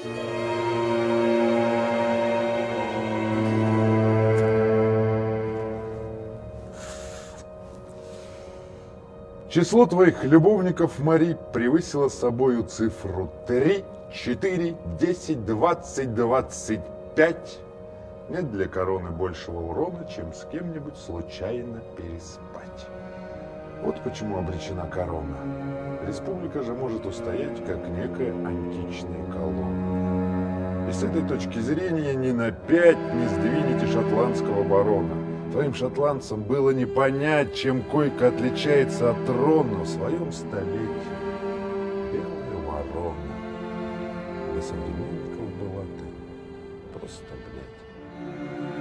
Число твоих любовников, Мари, превысило собою цифру 3, 4, 10, 20, 25. Нет для короны большего урона, чем с кем-нибудь случайно переспать. Вот почему обречена корона. Республика же может устоять, как некая античная колонна. И с этой точки зрения ни на 5 не сдвинете шотландского барона. Твоим шотландцам было не понять, чем койка отличается от трона в своем столетии. Белая ворона. Для современников была ты просто блядь.